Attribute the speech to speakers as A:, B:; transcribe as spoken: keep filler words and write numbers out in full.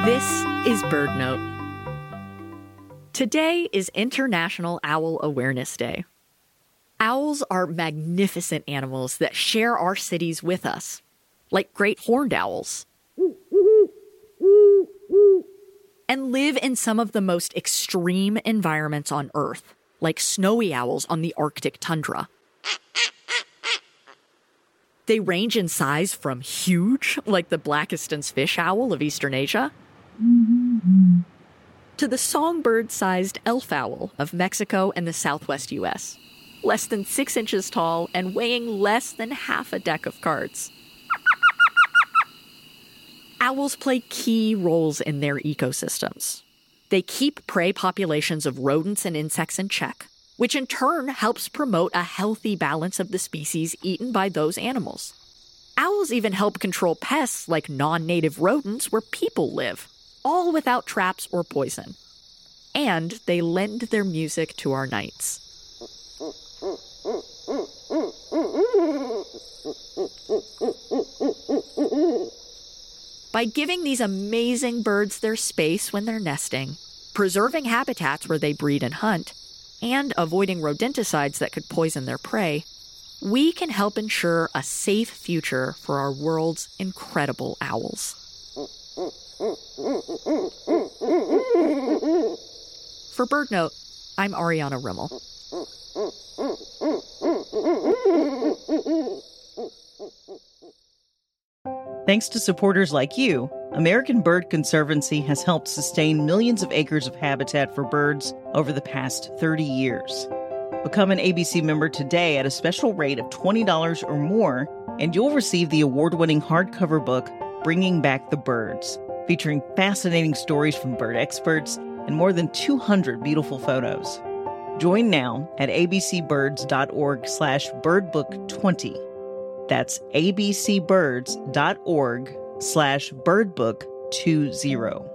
A: This is BirdNote. Today is International Owl Awareness Day. Owls are magnificent animals that share our cities with us, like great horned owls, and live in some of the most extreme environments on Earth, like snowy owls on the Arctic tundra. They range in size from huge, like the Blakiston's fish owl of Eastern Asia, to the songbird-sized elf owl of Mexico and the southwest U S, less than six inches tall and weighing less than half a deck of cards. Owls play key roles in their ecosystems. They keep prey populations of rodents and insects in check, which in turn helps promote a healthy balance of the species eaten by those animals. Owls even help control pests like non-native rodents where people live, all without traps or poison. And they lend their music to our nights. By giving these amazing birds their space when they're nesting, preserving habitats where they breed and hunt, and avoiding rodenticides that could poison their prey, we can help ensure a safe future for our world's incredible owls. For BirdNote, I'm Ariana Rimmel.
B: Thanks to supporters like you, American Bird Conservancy has helped sustain millions of acres of habitat for birds over the past thirty years. Become an A B C member today at a special rate of twenty dollars or more, and you'll receive the award-winning hardcover book, Bringing Back the Birds, featuring fascinating stories from bird experts and more than two hundred beautiful photos. Join now at abcbirds.org slash birdbook20. That's abcbirds.org slash birdbook20.